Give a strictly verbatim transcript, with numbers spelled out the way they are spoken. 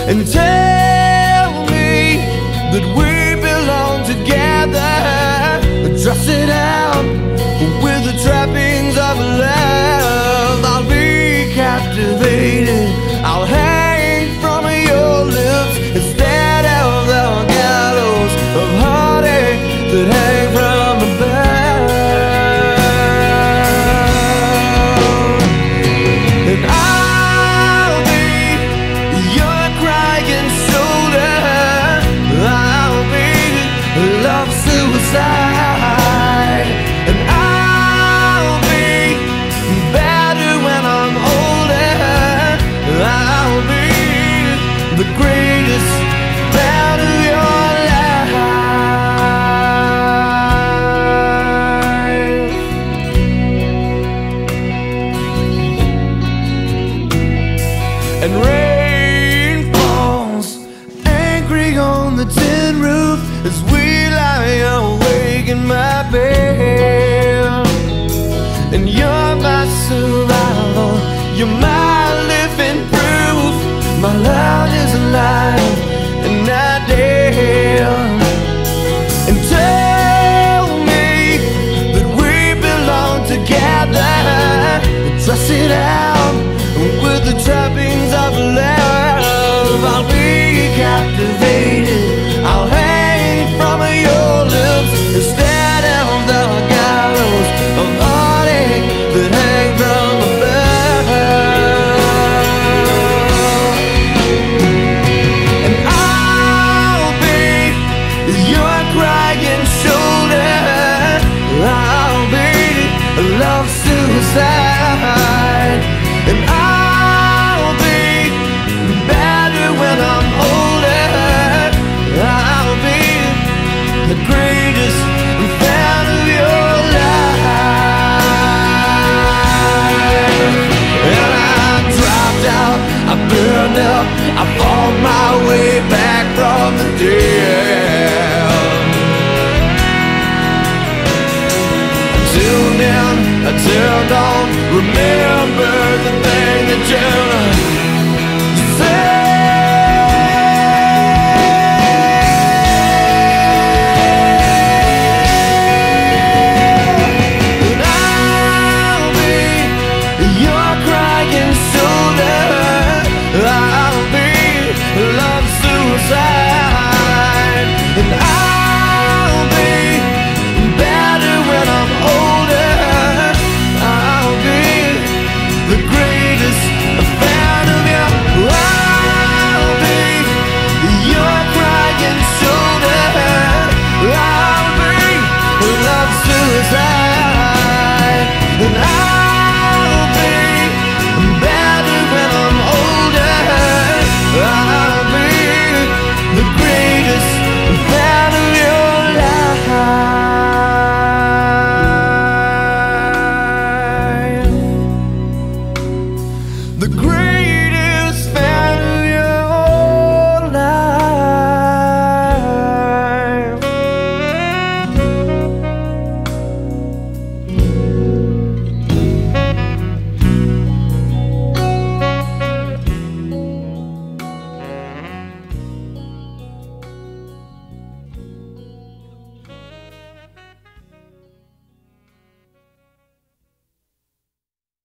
and tell me that we belong together. Dress it out with the trappings of love. I'll be captivated, I'll hang from your lips instead of the gallows of heartache that hang from above. And I'll be your crying shoulder, I'll be love suicide. And I'll be better when I'm older, I'll be the greatest part of your life. And rain falls angry on the tin roof as we lie awake in my bed. And you're my survival, you're my living proof. My love is alive and not dead. And tell me that we belong together. Dress it out with the trappings of love. I'll be captivated, I'll hang from your lips instead of the gallows of heartache that hang from above. And I'll be your crying shoulder, I'll be love suicide. And I'll be better when I'm older, I'll be the greatest fan of your life. And I dropped out, I burned up, I fought my way back from the dead. Until then, I turned on, remember